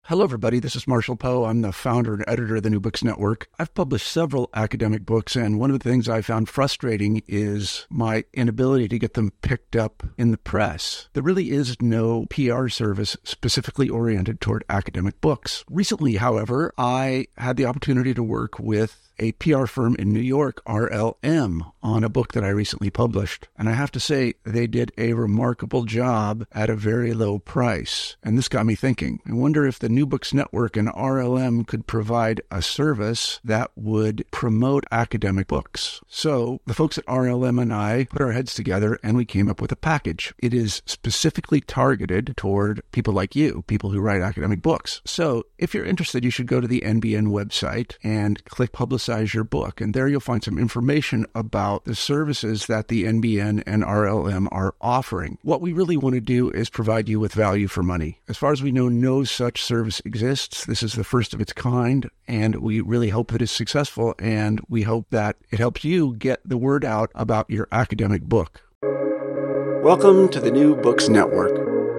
Hello, everybody. This is Marshall Poe. I'm the founder and editor of the New Books Network. I've published several academic books, and one of the things I found frustrating is my inability to get them picked up in the press. There really is no PR service specifically oriented toward academic books. Recently, however, I had the opportunity to work with a PR firm in New York, RLM, on a book that I recently published. And I have to say, they did a remarkable job at a very low price. And this got me thinking. I wonder if the New Books Network and RLM could provide a service that would promote academic books. So the folks at RLM and I put our heads together and we came up with a package. It is specifically targeted toward people like you, people who write academic books. So if you're interested, you should go to the NBN website and click Publicize Your Book. And there you'll find some information about the services that the NBN and RLM are offering. What we really want to do is provide you with value for money. As far as we know, no such service exists. This is the first of its kind, and we really hope that it's successful, and we hope that it helps you get the word out about your academic book. Welcome to the New Books Network.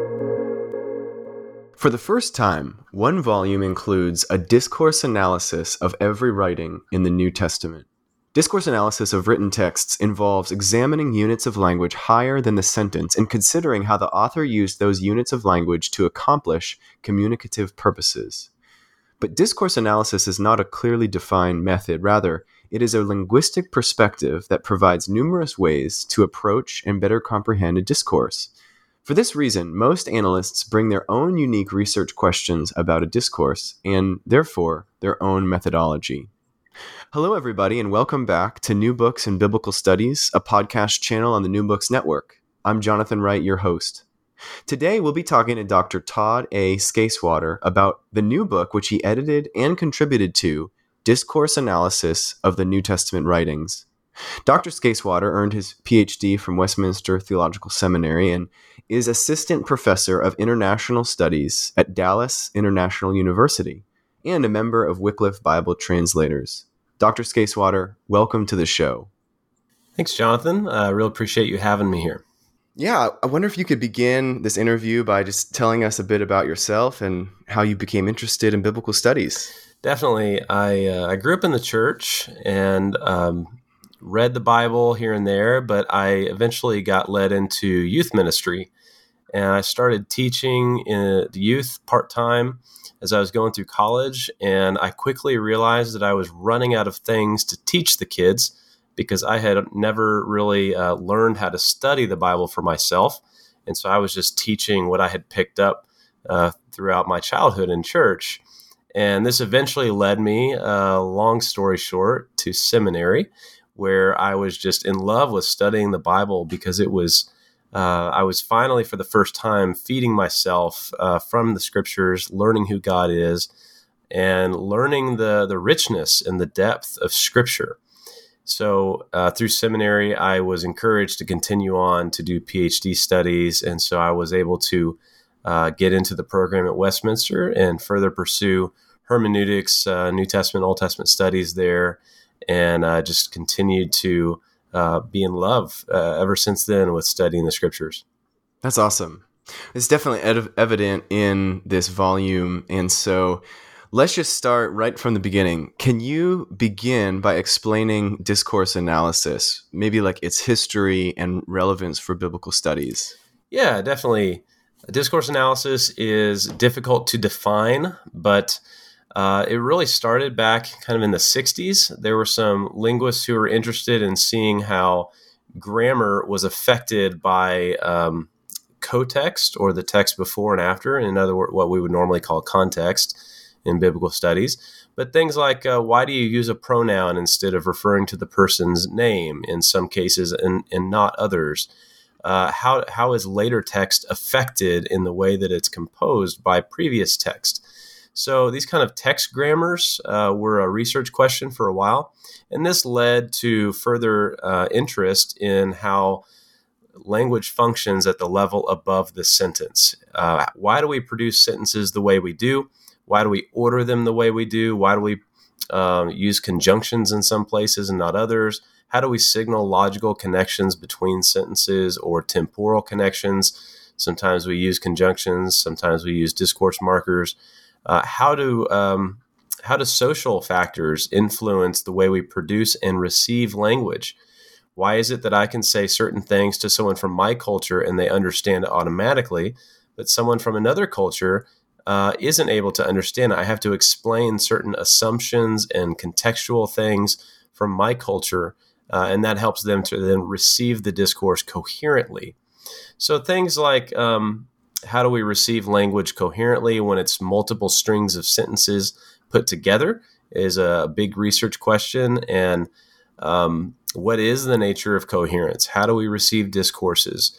For the first time, one volume includes a discourse analysis of every writing in the New Testament. Discourse analysis of written texts involves examining units of language higher than the sentence and considering how the author used those units of language to accomplish communicative purposes. But discourse analysis is not a clearly defined method. Rather, it is a linguistic perspective that provides numerous ways to approach and better comprehend a discourse. For this reason, most analysts bring their own unique research questions about a discourse and, therefore, their own methodology. Hello, everybody, and welcome back to New Books in Biblical Studies, a podcast channel on the New Books Network. I'm Jonathan Wright, your host. Today, we'll be talking to Dr. Todd A. Skaiswater about the new book which he edited and contributed to, Discourse Analysis of the New Testament Writings. Dr. Skaiswater earned his PhD from Westminster Theological Seminary and is Assistant Professor of International Studies at Dallas International University and a member of Wycliffe Bible Translators. Dr. Skaiswater, welcome to the show. Thanks, Jonathan. I really appreciate you having me here. Yeah, I wonder if you could begin this interview by just telling us a bit about yourself and how you became interested in biblical studies. Definitely. I grew up in the church and read the Bible here and there, but I eventually got led into youth ministry. And I started teaching in the youth part-time as I was going through college. And I quickly realized that I was running out of things to teach the kids because I had never really learned how to study the Bible for myself. And so I was just teaching what I had picked up throughout my childhood in church. And this eventually led me, long story short, to seminary, where I was just in love with studying the Bible because it was, I was finally for the first time feeding myself from the scriptures, learning who God is, and learning the richness and the depth of scripture. So through seminary, I was encouraged to continue on to do PhD studies, and so I was able to get into the program at Westminster and further pursue hermeneutics, New Testament, Old Testament studies there, and just continued to be in love ever since then with studying the scriptures. That's awesome. It's definitely evident in this volume. And so let's just start right from the beginning. Can you begin by explaining discourse analysis, maybe like its history and relevance for biblical studies? Yeah, definitely. Discourse analysis is difficult to define, but it really started back kind of in the 60s. There were some linguists who were interested in seeing how grammar was affected by cotext, or the text before and after, in other words, what we would normally call context in biblical studies. But things like, why do you use a pronoun instead of referring to the person's name in some cases and not others? How is later text affected in the way that it's composed by previous text? So these kind of text grammars were a research question for a while, and this led to further interest in how language functions at the level above the sentence. Why do we produce sentences the way we do? Why do we order them the way we do? Why do we use conjunctions in some places and not others? How do we signal logical connections between sentences or temporal connections? Sometimes we use conjunctions, sometimes we use discourse markers. How do social factors influence the way we produce and receive language? Why is it that I can say certain things to someone from my culture and they understand it automatically, but someone from another culture isn't able to understand it? I have to explain certain assumptions and contextual things from my culture, and that helps them to then receive the discourse coherently. So things like how do we receive language coherently when it's multiple strings of sentences put together is a big research question. And what is the nature of coherence? How do we receive discourses?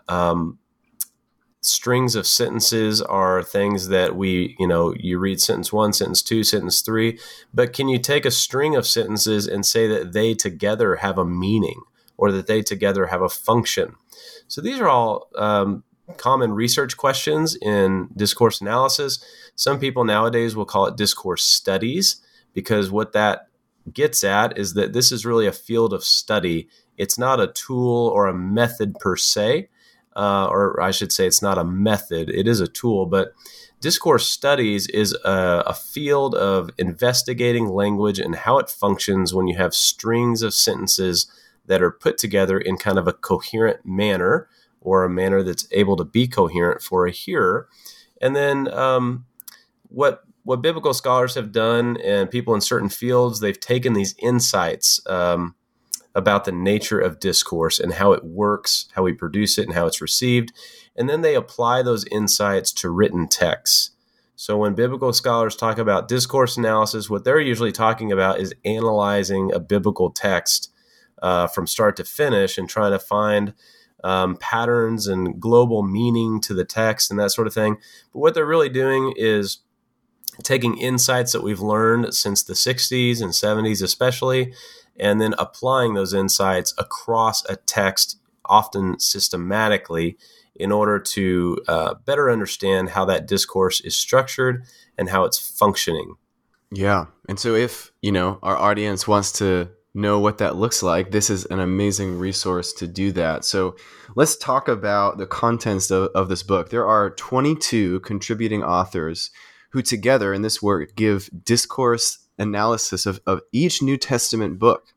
Strings of sentences are things that you read sentence 1, sentence 2, sentence 3, but can you take a string of sentences and say that they together have a meaning or that they together have a function? So these are all common research questions in discourse analysis. Some people nowadays will call it discourse studies, because what that gets at is that this is really a field of study. It's not a tool or a method per se, or I should say it's not a method. It is a tool, but discourse studies is a field of investigating language and how it functions when you have strings of sentences that are put together in kind of a coherent manner, or a manner that's able to be coherent for a hearer. And then what biblical scholars have done, and people in certain fields, they've taken these insights about the nature of discourse and how it works, how we produce it, and how it's received. And then they apply those insights to written texts. So when biblical scholars talk about discourse analysis, what they're usually talking about is analyzing a biblical text from start to finish and trying to find patterns and global meaning to the text and that sort of thing. But what they're really doing is taking insights that we've learned since the 60s and 70s especially, and then applying those insights across a text, often systematically, in order to better understand how that discourse is structured and how it's functioning. Yeah. And so if, our audience wants to know what that looks like, this is an amazing resource to do that. So let's talk about the contents of this book. There are 22 contributing authors who together in this work give discourse analysis of each New Testament book.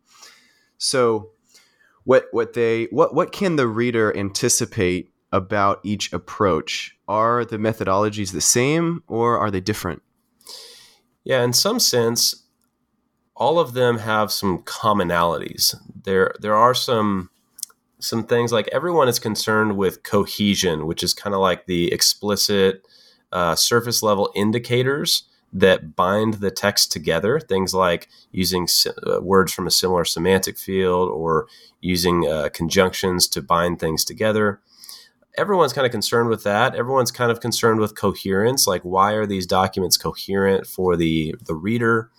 So what can the reader anticipate about each approach? Are the methodologies the same or are they different? Yeah, in some sense, all of them have some commonalities. There are some things, like everyone is concerned with cohesion, which is kind of like the explicit surface level indicators that bind the text together. Things like using words from a similar semantic field or using conjunctions to bind things together. Everyone's kind of concerned with that. Everyone's kind of concerned with coherence, like why are these documents coherent for the reader?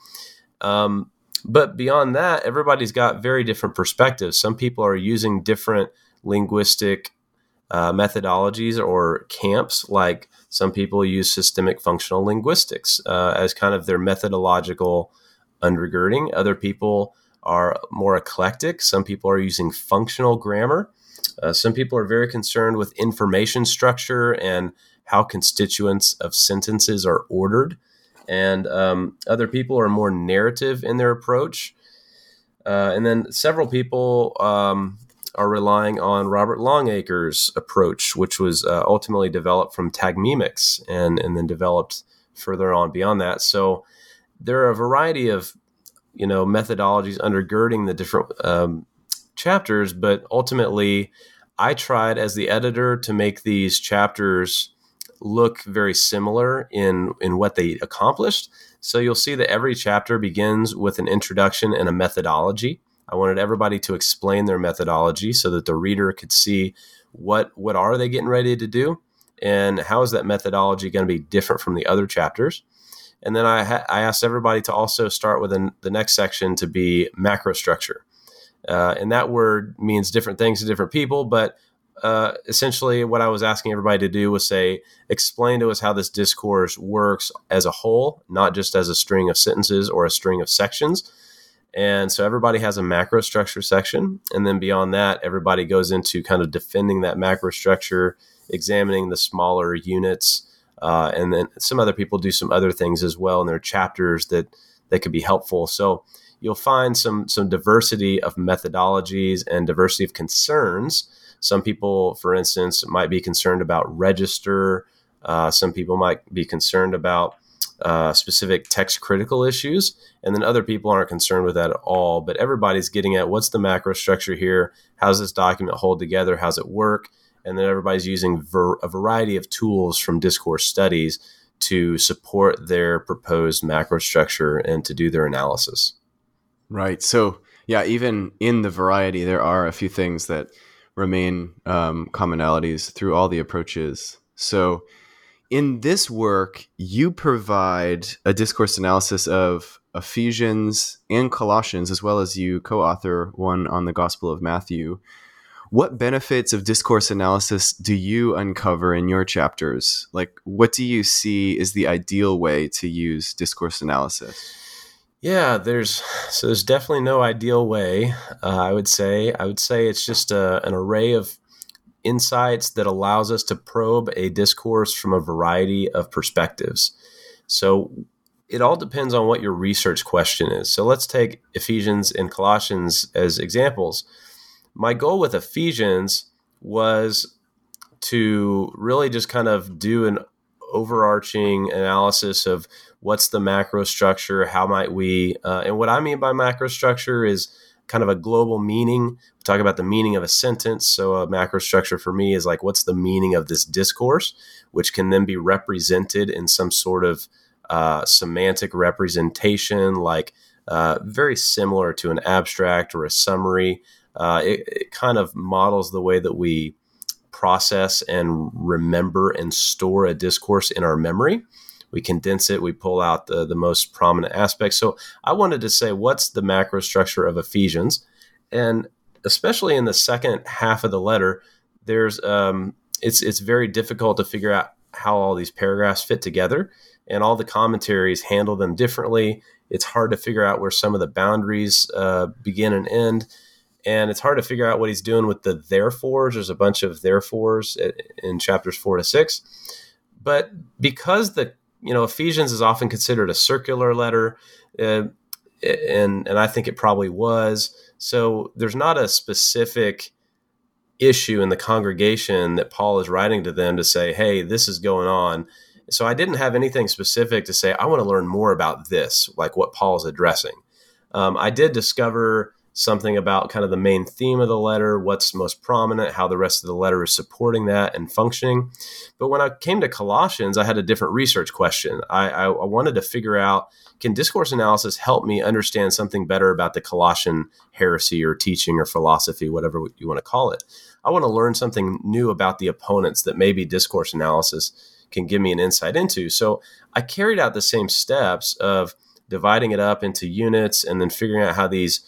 But beyond that, everybody's got very different perspectives. Some people are using different linguistic methodologies or camps, like some people use systemic functional linguistics as kind of their methodological undergirding. Other people are more eclectic. Some people are using functional grammar. Some people are very concerned with information structure and how constituents of sentences are ordered. And other people are more narrative in their approach. And then several people are relying on Robert Longacre's approach, which was ultimately developed from tagmemics and then developed further on beyond that. So there are a variety of methodologies undergirding the different chapters, but ultimately I tried as the editor to make these chapters look very similar in what they accomplished. So you'll see that every chapter begins with an introduction and a methodology. I wanted everybody to explain their methodology so that the reader could see what are they getting ready to do and how is that methodology going to be different from the other chapters. And then I asked everybody to also start with the next section to be macrostructure. And that word means different things to different people, but essentially what I was asking everybody to do was say, explain to us how this discourse works as a whole, not just as a string of sentences or a string of sections. And so everybody has a macrostructure section. And then beyond that, everybody goes into kind of defending that macrostructure, examining the smaller units, And then some other people do some other things as well in their chapters that could be helpful. So you'll find some diversity of methodologies and diversity of concerns. Some people, for instance, might be concerned about register. Some people might be concerned about specific text critical issues, and then other people aren't concerned with that at all. But everybody's getting at what's the macro structure here? How's this document hold together? How's it work? And then everybody's using a variety of tools from discourse studies to support their proposed macro structure and to do their analysis. Right. So, yeah, even in the variety, there are a few things that remain commonalities through all the approaches. So, in this work, you provide a discourse analysis of Ephesians and Colossians, as well as you co-author one on the Gospel of Matthew. What benefits of discourse analysis do you uncover in your chapters? Like, what do you see is the ideal way to use discourse analysis? Yeah, there's definitely no ideal way. I would say it's just an array of insights that allows us to probe a discourse from a variety of perspectives. So it all depends on what your research question is. So let's take Ephesians and Colossians as examples. My goal with Ephesians was to really just kind of do an overarching analysis of what's the macro structure, how might we, and what I mean by macro structure is kind of a global meaning. We talk about the meaning of a sentence. So a macro structure for me is like, what's the meaning of this discourse, which can then be represented in some sort of semantic representation, like very similar to an abstract or a summary. It kind of models the way that we process and remember and store a discourse in our memory. We condense it, we pull out the most prominent aspects. So I wanted to say, what's the macro structure of Ephesians? And especially in the second half of the letter, there's it's very difficult to figure out how all these paragraphs fit together, and all the commentaries handle them differently. It's hard to figure out where some of the boundaries begin and end. And it's hard to figure out what he's doing with the therefores. There's a bunch of therefores in chapters 4 to 6. But because Ephesians is often considered a circular letter, and I think it probably was. So there's not a specific issue in the congregation that Paul is writing to them to say, hey, this is going on. So I didn't have anything specific to say, I want to learn more about this, like what Paul's addressing. I did discover something about kind of the main theme of the letter, what's most prominent, how the rest of the letter is supporting that and functioning. But when I came to Colossians, I had a different research question. I wanted to figure out, can discourse analysis help me understand something better about the Colossian heresy or teaching or philosophy, whatever you want to call it? I want to learn something new about the opponents that maybe discourse analysis can give me an insight into. So I carried out the same steps of dividing it up into units and then figuring out how these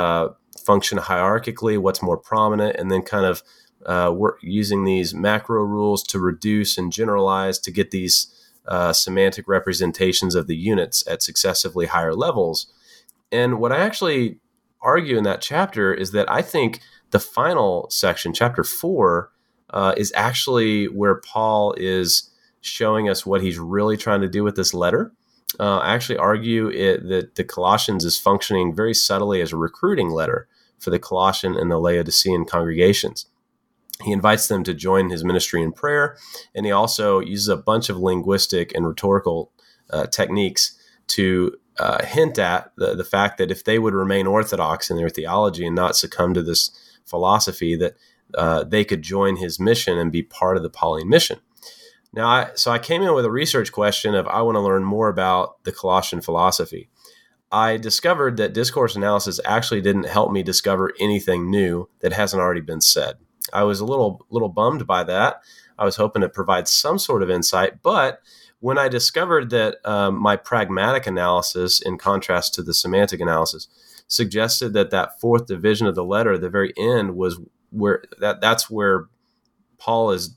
function hierarchically, what's more prominent, and then kind of work using these macro rules to reduce and generalize to get these semantic representations of the units at successively higher levels. And what I actually argue in that chapter is that I think the final section, chapter 4, is actually where Paul is showing us what he's really trying to do with this letter. I actually argue that the Colossians is functioning very subtly as a recruiting letter for the Colossian and the Laodicean congregations. He invites them to join his ministry in prayer, and he also uses a bunch of linguistic and rhetorical techniques to hint at the fact that if they would remain orthodox in their theology and not succumb to this philosophy, that they could join his mission and be part of the Pauline mission. Now, I came in with a research question of I want to learn more about the Colossian philosophy. I discovered that discourse analysis actually didn't help me discover anything new that hasn't already been said. I was a little bummed by that. I was hoping to provide some sort of insight, but when I discovered that my pragmatic analysis, in contrast to the semantic analysis, suggested that fourth division of the letter at the very end was where that's where Paul is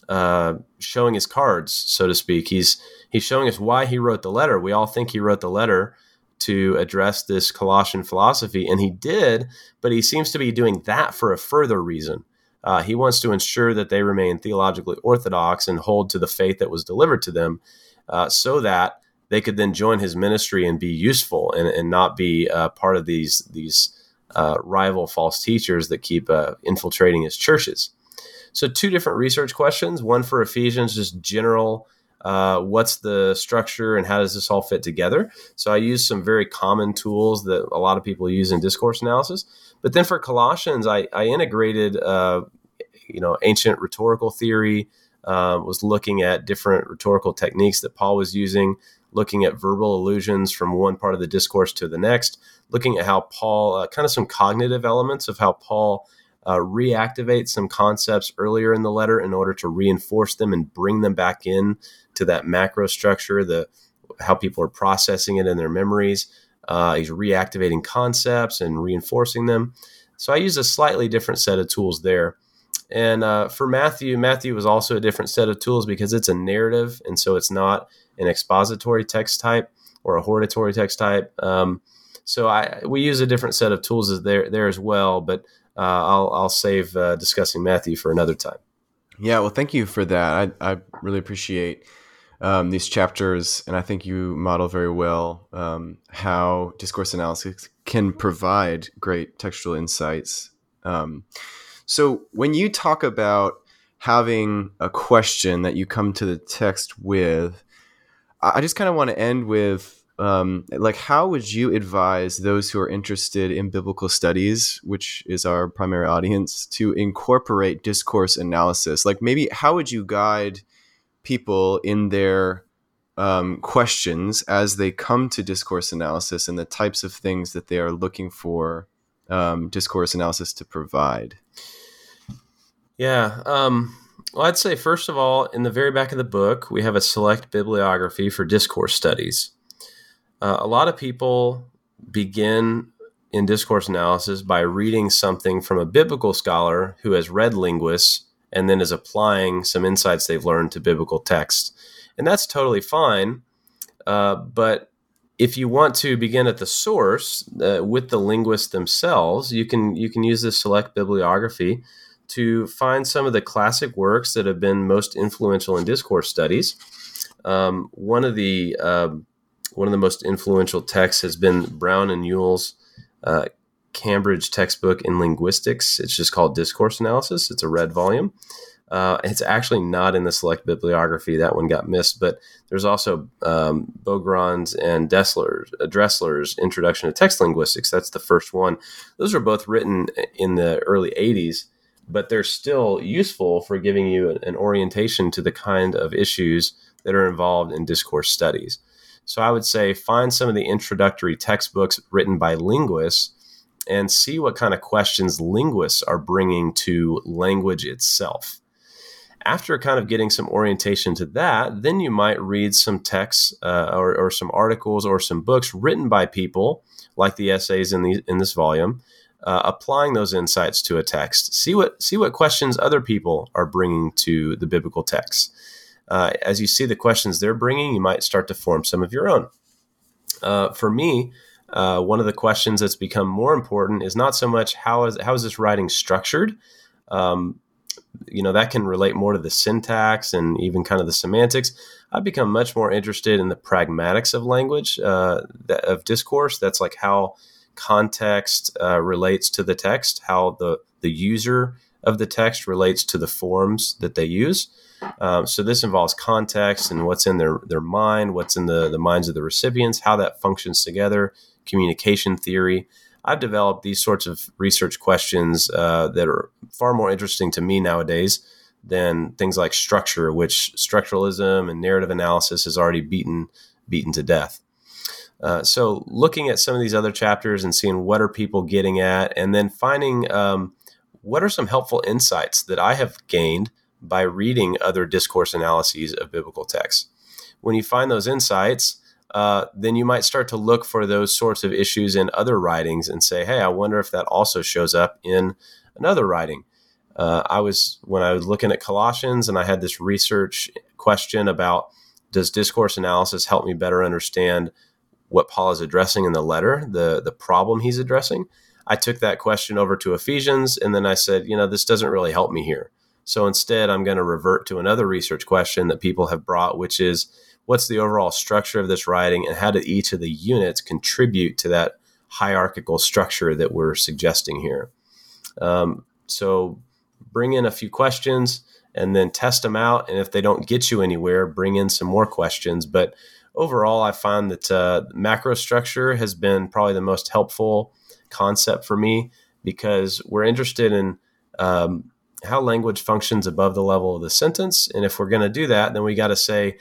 showing his cards, so to speak. He's showing us why he wrote the letter. We all think he wrote the letter to address this Colossian philosophy, and he did, but he seems to be doing that for a further reason. He wants to ensure that they remain theologically orthodox and hold to the faith that was delivered to them, so that they could then join his ministry and be useful and not be part of these rival false teachers that keep infiltrating his churches. So 2 different research questions, one for Ephesians, just general, what's the structure and how does this all fit together? So I use some very common tools that a lot of people use in discourse analysis. But then for Colossians, I integrated, ancient rhetorical theory, was looking at different rhetorical techniques that Paul was using, looking at verbal allusions from one part of the discourse to the next, looking at how Paul, kind of some cognitive elements of how Paul reactivates some concepts earlier in the letter in order to reinforce them and bring them back in to that macro structure, how people are processing it in their memories. He's reactivating concepts and reinforcing them. So I use a slightly different set of tools there. And for Matthew was also a different set of tools because it's a narrative, and so it's not an expository text type or a hortatory text type. So we use a different set of tools there as well, but I'll save discussing Matthew for another time. Yeah, well, thank you for that. I really appreciate these chapters, and I think you model very well how discourse analysis can provide great textual insights. So when you talk about having a question that you come to the text with, I just kind of want to end with, how would you advise those who are interested in biblical studies, which is our primary audience, to incorporate discourse analysis? Like, maybe how would you guide people in their questions as they come to discourse analysis and the types of things that they are looking for discourse analysis to provide? Yeah. Well, I'd say, first of all, in the very back of the book, we have a select bibliography for discourse studies. A lot of people begin in discourse analysis by reading something from a biblical scholar who has read linguists and then is applying some insights they've learned to biblical text. And that's totally fine. But if you want to begin at the source with the linguists themselves, you can use this select bibliography to find some of the classic works that have been most influential in discourse studies. One of the most influential texts has been Brown and Ewell's Cambridge textbook in linguistics. It's just called Discourse Analysis. It's a red volume. It's actually not in the select bibliography. That one got missed. But there's also Beaugrand's and Dressler's Introduction to Text Linguistics. That's the first one. Those are both written in the early 80s, but they're still useful for giving you an orientation to the kind of issues that are involved in discourse studies. So I would say find some of the introductory textbooks written by linguists and see what kind of questions linguists are bringing to language itself. After kind of getting some orientation to that, then you might read some texts or some articles or some books written by people like the essays in this volume, applying those insights to a text. See what questions other people are bringing to the biblical text. As you see the questions they're bringing, you might start to form some of your own. For me, one of the questions that's become more important is not so much how is this writing structured. That can relate more to the syntax and even kind of the semantics. I've become much more interested in the pragmatics of language, of discourse. That's like how context relates to the text, how the user of the text relates to the forms that they use. So this involves context and what's in their mind, what's in the minds of the recipients, how that functions together, communication theory. I've developed these sorts of research questions that are far more interesting to me nowadays than things like structure, which structuralism and narrative analysis has already beaten to death. So looking at some of these other chapters and seeing what are people getting at, and then finding what are some helpful insights that I have gained by reading other discourse analyses of biblical texts. When you find those insights, then you might start to look for those sorts of issues in other writings and say, hey, I wonder if that also shows up in another writing. When I was looking at Colossians, and I had this research question about, does discourse analysis help me better understand what Paul is addressing in the letter, the problem he's addressing? I took that question over to Ephesians, and then I said, this doesn't really help me here. So instead, I'm going to revert to another research question that people have brought, which is, what's the overall structure of this writing, and how did each of the units contribute to that hierarchical structure that we're suggesting here? So bring in a few questions and then test them out. And if they don't get you anywhere, bring in some more questions. But overall, I find that macro structure has been probably the most helpful concept for me, because we're interested in how language functions above the level of the sentence. And if we're going to do that, then we got to say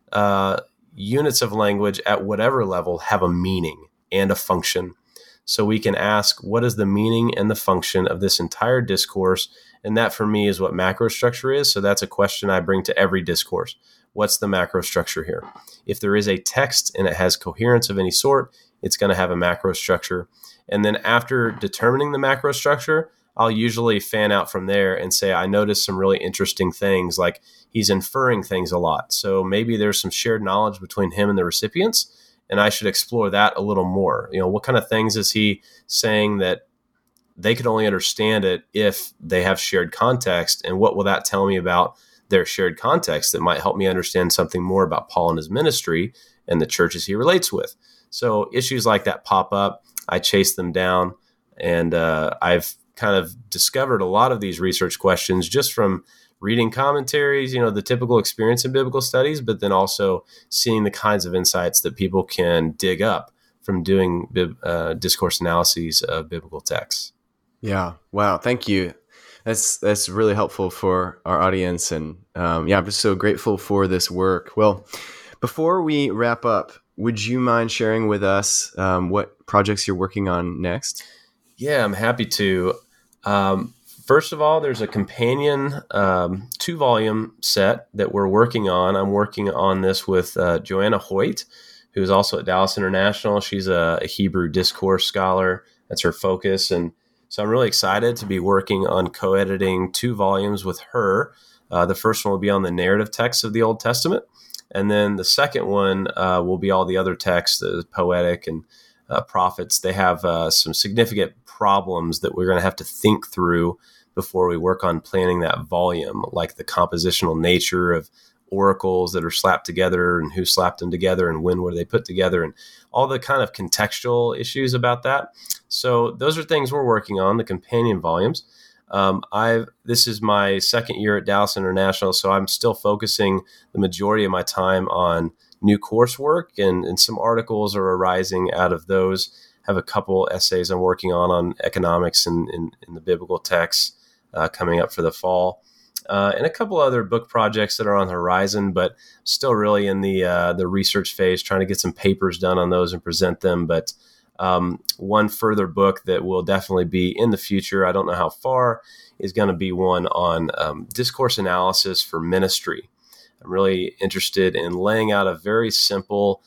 units of language at whatever level have a meaning and a function. So we can ask, what is the meaning and the function of this entire discourse? And that for me is what macro structure is. So that's a question I bring to every discourse. What's the macro structure here? If there is a text and it has coherence of any sort, it's going to have a macro structure. And then after determining the macro structure, I'll usually fan out from there and say, I noticed some really interesting things, like he's inferring things a lot. So maybe there's some shared knowledge between him and the recipients, and I should explore that a little more. What kind of things is he saying that they could only understand it if they have shared context? And what will that tell me about their shared context that might help me understand something more about Paul and his ministry and the churches he relates with? So issues like that pop up. I chase them down, and I've kind of discovered a lot of these research questions just from reading commentaries, the typical experience in biblical studies, but then also seeing the kinds of insights that people can dig up from doing discourse analyses of biblical texts. Yeah. Wow. Thank you. That's really helpful for our audience. And I'm just so grateful for this work. Well, before we wrap up, would you mind sharing with us what projects you're working on next? Yeah, I'm happy to. First of all, there's a companion 2-volume set that we're working on. I'm working on this with Joanna Hoyt, who's also at Dallas International. She's a Hebrew discourse scholar. That's her focus. And so I'm really excited to be working on co-editing 2 volumes with her. The first one will be on the narrative texts of the Old Testament. And then the second one will be all the other texts, the poetic and prophets. They have some significant problems that we're going to have to think through before we work on planning that volume, like the compositional nature of oracles that are slapped together and who slapped them together and when were they put together and all the kind of contextual issues about that. So those are things we're working on, the companion volumes. This is my second year at Dallas International, so I'm still focusing the majority of my time on new coursework, and some articles are arising out of those. I have a couple essays I'm working on economics and in the biblical texts coming up for the fall, and a couple other book projects that are on the horizon, but still really in the research phase, trying to get some papers done on those and present them. But one further book that will definitely be in the future, I don't know how far, is going to be one on discourse analysis for ministry. I'm really interested in laying out a very simple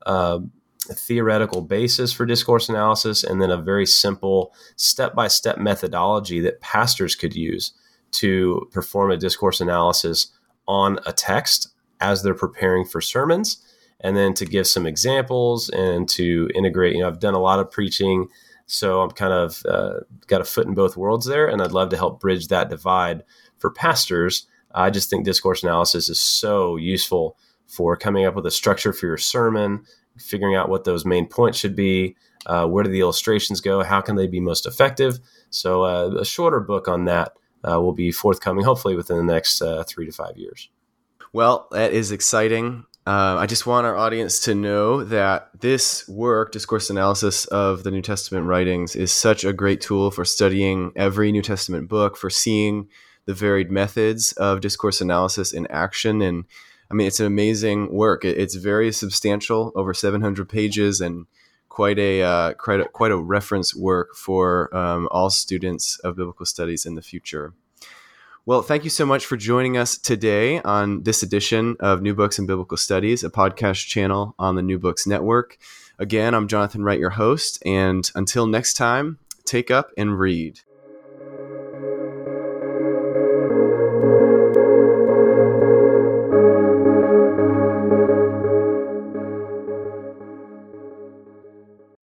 theoretical basis for discourse analysis, and then a very simple step-by-step methodology that pastors could use to perform a discourse analysis on a text as they're preparing for sermons, and then to give some examples and to integrate. I've done a lot of preaching, so I'm kind of got a foot in both worlds there, and I'd love to help bridge that divide for pastors. I just think discourse analysis is so useful for coming up with a structure for your sermon, figuring out what those main points should be, where do the illustrations go, how can they be most effective. So a shorter book on that will be forthcoming, hopefully within the next 3 to 5 years. Well, that is exciting. I just want our audience to know that this work, discourse analysis of the New Testament writings, is such a great tool for studying every New Testament book, for seeing the varied methods of discourse analysis in action. And I mean, it's an amazing work. It's very substantial, over 700 pages, and quite a reference work for all students of biblical studies in the future. Well, thank you so much for joining us today on this edition of New Books in Biblical Studies, a podcast channel on the New Books Network. Again, I'm Jonathan Wright, your host, and until next time, take up and read.